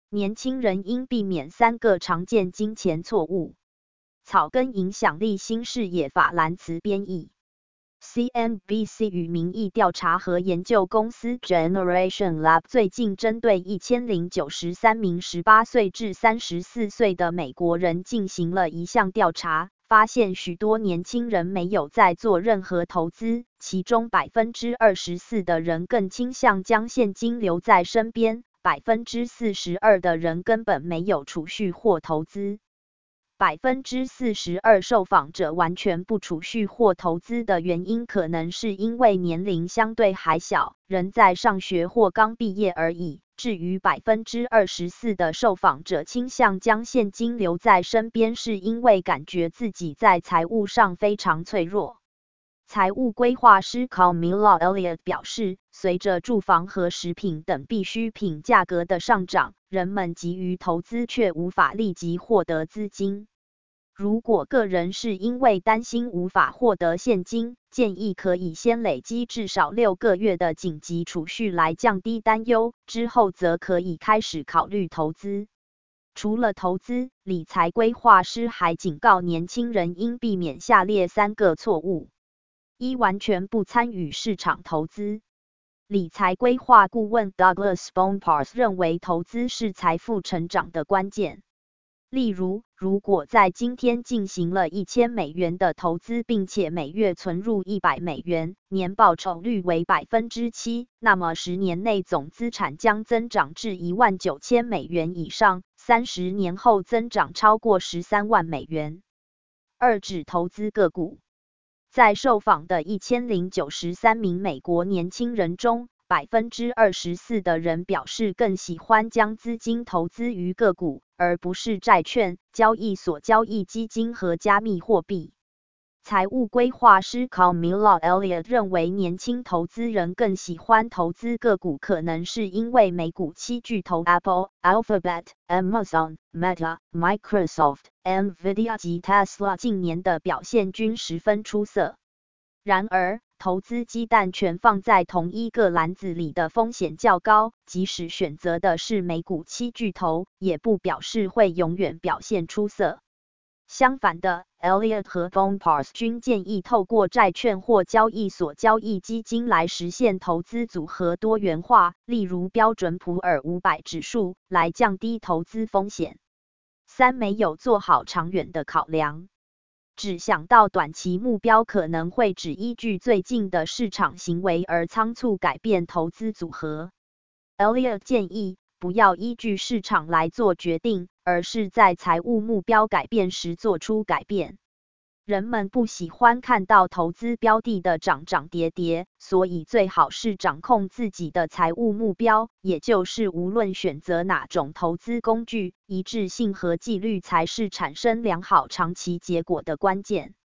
年轻人应避免3个常见金钱错误。草根影响力新视野法兰茨编译。CNBC 与民意调查和研究公司 Generation Lab 最近针对1093名18岁至34岁的美国人进行了一项调查，发现许多年轻人没有在做任何投资，其中 24% 的人更倾向将现金留在身边， 42% 的人根本没有储蓄或投资。42% 受访者完全不储蓄或投资的原因可能是因为年龄相对还小，仍在上学或刚毕业而已。至于 24% 的受访者倾向将现金留在身边是因为感觉自己在财务上非常脆弱。财务规划师 Camilla Elliott 表示，随着住房和食品等必需品价格的上涨，人们急于投资却无法立即获得资金。如果个人是因为担心无法获得现金，建议可以先累积至少6个月的紧急储蓄来降低担忧，之后则可以开始考虑投资。除了投资，理财规划师还警告年轻人应避免下列3个错误。1、完全不参与市场投资。理财规划顾问 Douglas Bonpars 认为投资是财富成长的关键。例如，如果在今天进行了$1000的投资，并且每月存入$100，年报酬率为 7%， 那么10年内总资产将增长至$19000以上，30年后增长超过$13万。2、只投资个股。在受访的1093名美国年轻人中， 24% 的人表示更喜欢将资金投资于个股，而不是债券、交易所交易基金和加密货币。财务规划师 Camilla Elliott 认为，年轻投资人更喜欢投资个股，可能是因为美股7巨头 Apple、Alphabet、Amazon、Meta、Microsoft、Nvidia 及 Tesla 近年的表现均十分出色。然而，投资鸡蛋全放在同一个篮子里的风险较高，即使选择的是美股7巨头，也不表示会永远表现出色。相反的， Elliott 和 Bonpars 均建议透过债券或交易所交易基金来实现投资组合多元化，例如标准普尔500指数，来降低投资风险。3、没有做好长远的考量。只想到短期目标，可能会只依据最近的市场行为而仓促改变投资组合。Elliott 建议，不要依据市场来做决定，而是在财务目标改变时做出改变。人们不喜欢看到投资标的的涨涨跌跌，所以最好是掌控自己的财务目标，也就是无论选择哪种投资工具，一致性和纪律才是产生良好长期结果的关键。